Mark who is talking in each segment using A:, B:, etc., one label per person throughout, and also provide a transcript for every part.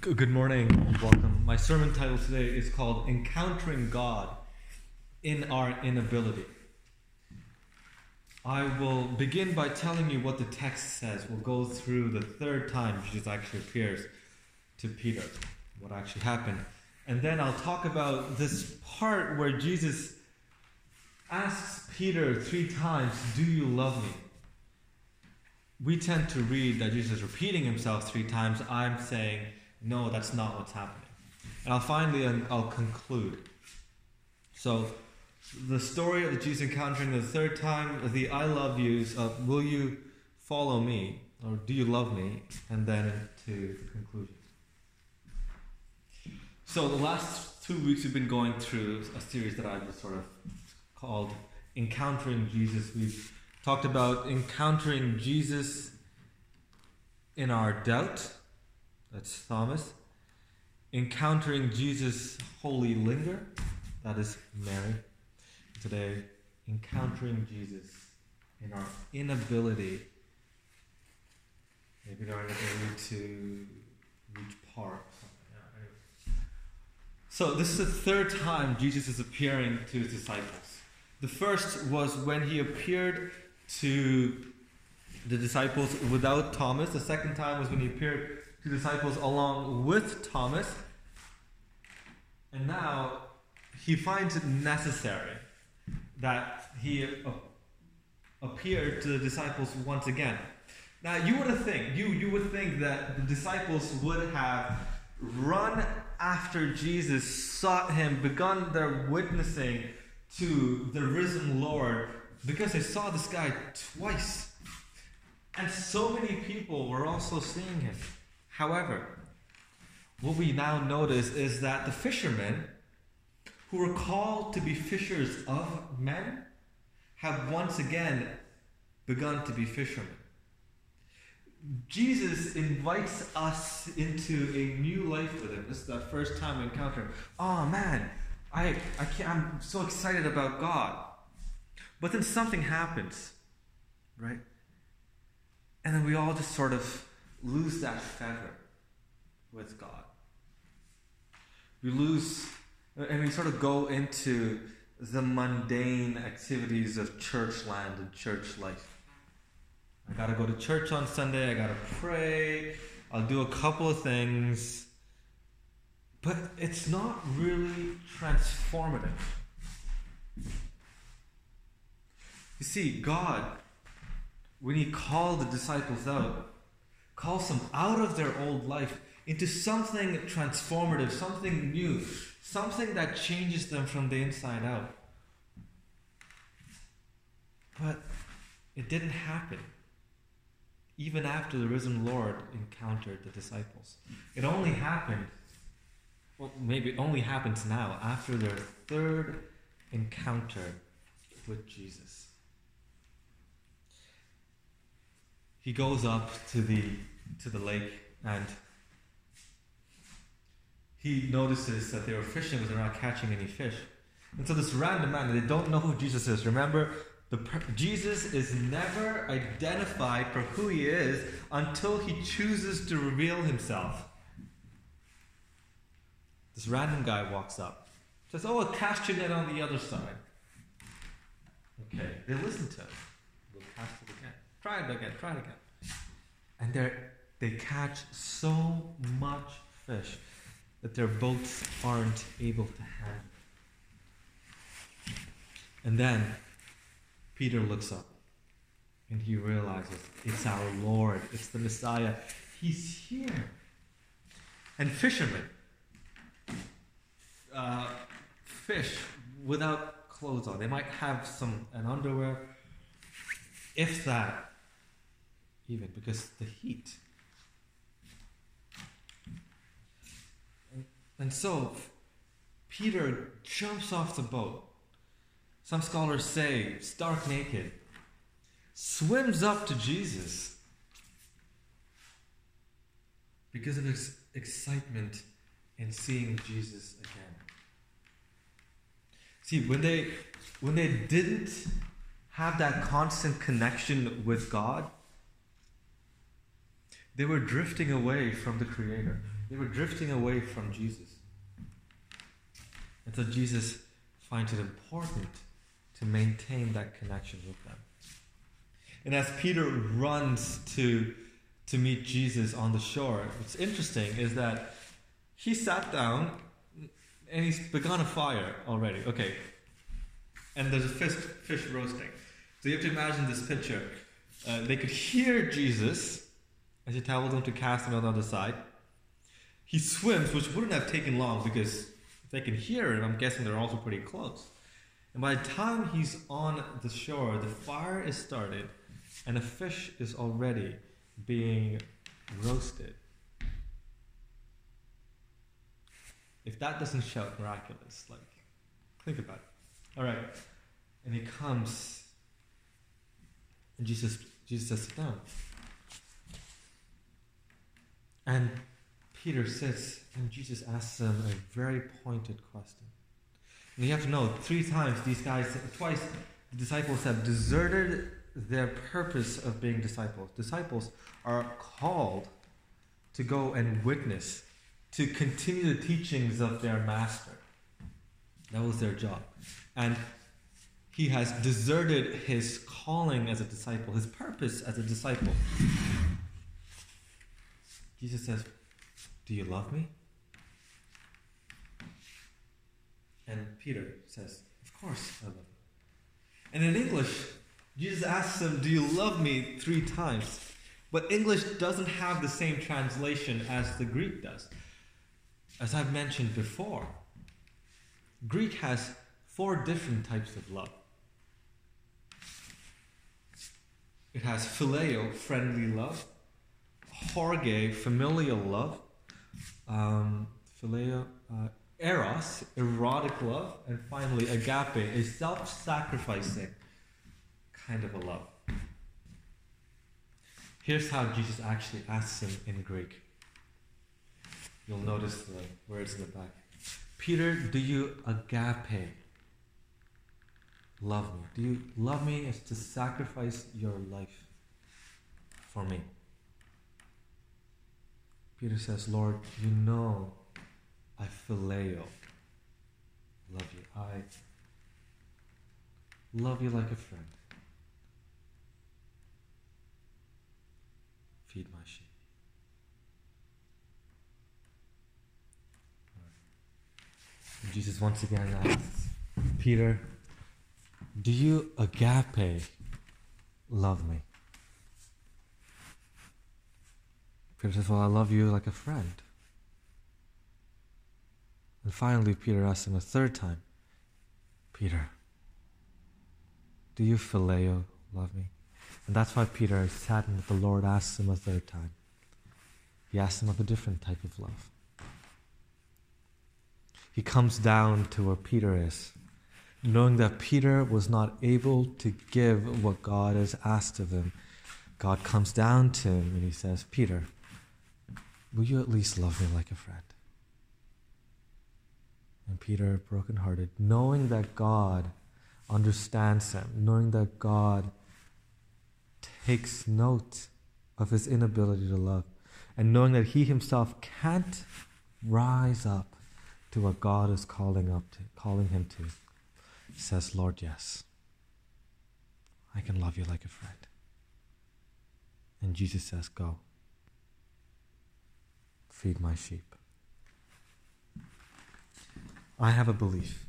A: Good morning and welcome. My sermon title today is called Encountering God in Our Inability. I will begin by telling you what the text says. We'll go through the third time Jesus actually appears to Peter, what actually happened. And then I'll talk about this part where Jesus asks Peter 3 times, "Do you love me?" We tend to read that Jesus is repeating himself 3 times. I'm saying, no, that's not what's happening. And I'll conclude. So, the story of Jesus encountering the third time, the I love yous of will you follow me, or do you love me, and then to the conclusion. So, the last 2 weeks we've been going through a series that I've just sort of called Encountering Jesus. We've talked about encountering Jesus in our doubt. That's Thomas. Encountering Jesus' holy linger. That is Mary. Today, encountering Jesus in our inability. Maybe our inability to reach par. So this is the third time Jesus is appearing to his disciples. The first was when he appeared to the disciples without Thomas. The second time was when he appeared to disciples along with Thomas. And now he finds it necessary that he appeared to the disciples once again. Now you would think that the disciples would have run after Jesus, sought him, begun their witnessing to the risen Lord because they saw this guy twice. And so many people were also seeing him. However, what we now notice is that the fishermen, who were called to be fishers of men, have once again begun to be fishermen. Jesus invites us into a new life with him. This is the first time we encounter him. Oh man, I'm so excited about God. But then something happens, right? And then we all just sort of lose that feather with God. We lose, and we sort of go into the mundane activities of church land and church life. I gotta go to church on Sunday, I gotta pray, I'll do a couple of things, but it's not really transformative. You see, God, when he called the disciples out, calls them out of their old life into something transformative, something new, something that changes them from the inside out. But it didn't happen even after the risen Lord encountered the disciples. It only happened, maybe it only happens now after their third encounter with Jesus. He goes up to the lake and he notices that they were fishing but they're not catching any fish. And so this random man, they don't know who Jesus is. Remember, Jesus is never identified for who he is until he chooses to reveal himself. This random guy walks up, says, "Oh, cast your net on the other side." Okay, they listen to him. We'll cast it again. Try it again. And they catch so much fish that their boats aren't able to handle. And then Peter looks up and he realizes it's our Lord, it's the Messiah. He's here. And fishermen fish without clothes on. They might have an underwear, if that, even because the heat. And so Peter jumps off the boat. Some scholars say stark naked, swims up to Jesus because of his excitement in seeing Jesus again. See, when they didn't have that constant connection with God, they were drifting away from the Creator. They were drifting away from Jesus. And so Jesus finds it important to maintain that connection with them. And as Peter runs to meet Jesus on the shore, what's interesting is that he sat down and he's begun a fire already. Okay. And there's a fish roasting. So you have to imagine this picture. They could hear Jesus as he told them to cast him on the other side. He swims, which wouldn't have taken long because if they can hear it, I'm guessing they're also pretty close. And by the time he's on the shore, the fire is started and the fish is already being roasted. If that doesn't shout miraculous, like, think about it. All right. And he comes, and Jesus says, sit down. And Peter sits, and Jesus asks him a very pointed question. And you have to know, 3 times twice the disciples have deserted their purpose of being disciples. Disciples are called to go and witness, to continue the teachings of their master. That was their job. And he has deserted his calling as a disciple, his purpose as a disciple. Jesus says, do you love me? And Peter says, of course I love you. And in English, Jesus asks him, do you love me 3 times? But English doesn't have the same translation as the Greek does. As I've mentioned before, Greek has 4 different types of love. It has phileo, friendly love, horge, familial love, eros, erotic love, and finally agape, a self-sacrificing kind of a love. Here's how Jesus actually asks him in Greek. You'll notice the words in the back. Peter, do you agape love me? Do you love me as to sacrifice your life for me? Peter says, Lord, you know I phileo love you. I love you like a friend. Feed my sheep. And Jesus once again asks, Peter, do you agape love me? Peter says, well, I love you like a friend. And finally, Peter asks him a 3rd time, Peter, do you phileo love me? And that's why Peter is saddened that the Lord asks him a 3rd time. He asks him of a different type of love. He comes down to where Peter is, knowing that Peter was not able to give what God has asked of him. God comes down to him and he says, Peter, will you at least love me like a friend? And Peter, brokenhearted, knowing that God understands him, knowing that God takes note of his inability to love, and knowing that he himself can't rise up to what God is calling him to, says, Lord, yes, I can love you like a friend. And Jesus says, go, feed my sheep. I have a belief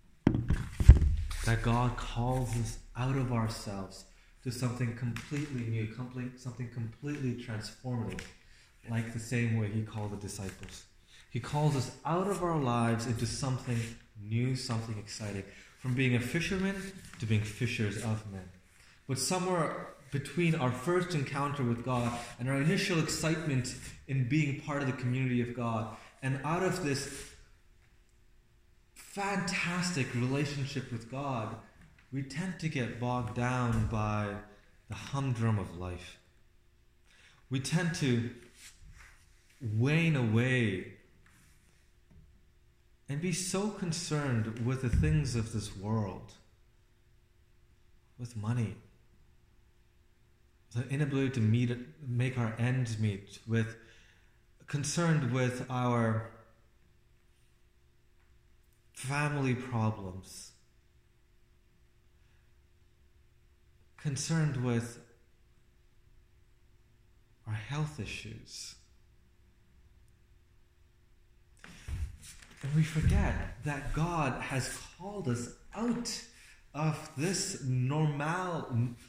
A: that God calls us out of ourselves to something completely new, something completely transformative, like the same way he called the disciples. He calls us out of our lives into something new, something exciting, from being a fisherman to being fishers of men. But somewhere between our first encounter with God and our initial excitement in being part of the community of God, and out of this fantastic relationship with God, we tend to get bogged down by the humdrum of life. We tend to wane away and be so concerned with the things of this world, with money, the inability to make our ends meet, with concerned with our family problems, concerned with our health issues. And we forget that God has called us out of this normal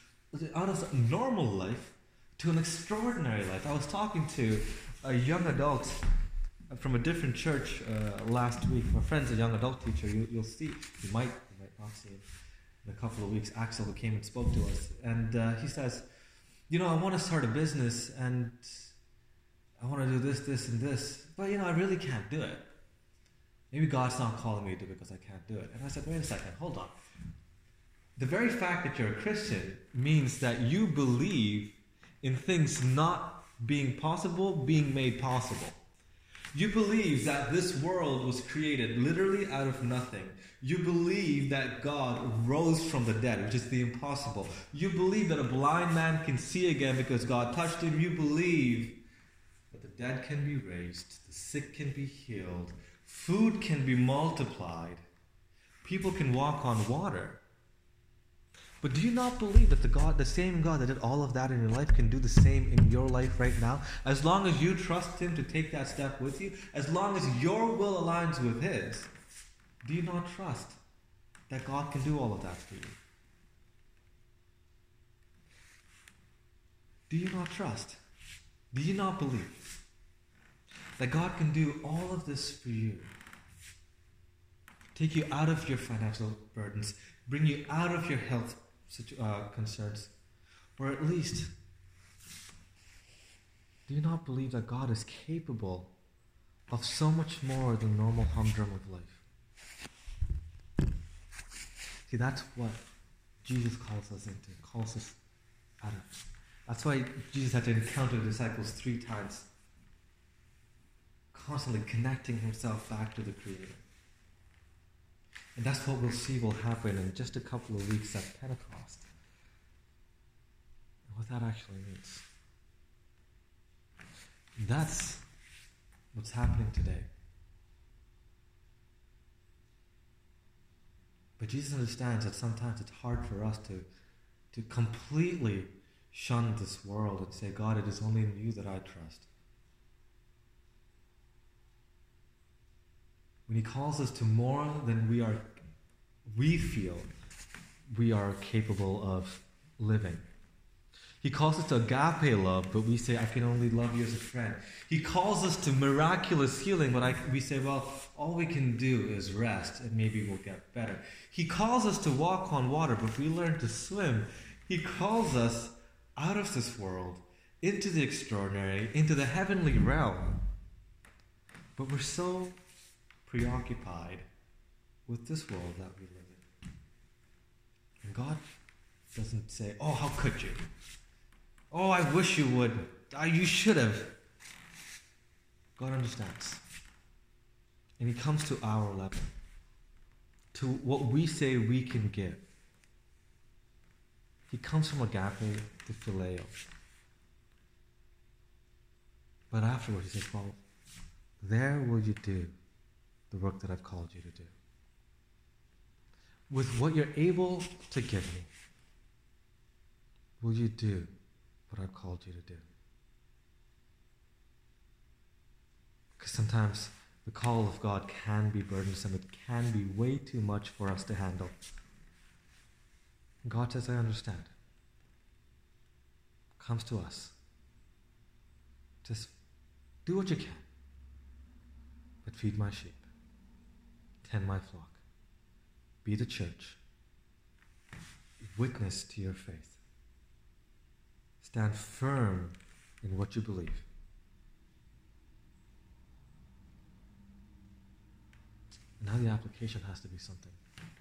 A: life to an extraordinary life. I was talking to a young adult from a different church last week. My friend's a young adult teacher. You'll see, you might not see him in a couple of weeks. Axel, who came and spoke to us, and he says, I want to start a business and I want to do this, and this, but I really can't do it. Maybe God's not calling me to do it because I can't do it. And I said, wait a second, hold on. The very fact that you're a Christian means that you believe in things not being possible being made possible. You believe that this world was created literally out of nothing. You believe that God rose from the dead, which is the impossible. You believe that a blind man can see again because God touched him. You believe that the dead can be raised, the sick can be healed, food can be multiplied, people can walk on water. But do you not believe that the same God that did all of that in your life can do the same in your life right now? As long as you trust Him to take that step with you, as long as your will aligns with His, do you not trust that God can do all of that for you? Do you not trust? Do you not believe that God can do all of this for you? Take you out of your financial burdens, bring you out of your health concerns, or at least, do you not believe that God is capable of so much more than normal humdrum of life? See, that's what Jesus calls us into, calls us out of. That's why Jesus had to encounter the disciples 3 times, constantly connecting himself back to the Creator. And that's what we'll see will happen in just a couple of weeks at Pentecost. And what that actually means. That's what's happening today. But Jesus understands that sometimes it's hard for us to completely shun this world and say, God, it is only in you that I trust. When He calls us to more than we feel we are capable of living. He calls us to agape love, but we say, I can only love you as a friend. He calls us to miraculous healing, but we say, well, all we can do is rest and maybe we'll get better. He calls us to walk on water, but if we learn to swim, He calls us out of this world, into the extraordinary, into the heavenly realm. But we're so preoccupied with this world that we live in. And God doesn't say, oh, how could you? Oh, I wish you would. You should have. God understands. And He comes to our level, to what we say we can give. He comes from agape to phileo. But afterwards He says, well, there will you do the work that I've called you to do. With what you're able to give me, will you do what I've called you to do? Because sometimes the call of God can be burdensome. It can be way too much for us to handle. God says, I understand. Comes to us. Just do what you can, but feed my sheep. Tend my flock. Be the church. Witness to your faith. Stand firm in what you believe. Now the application has to be something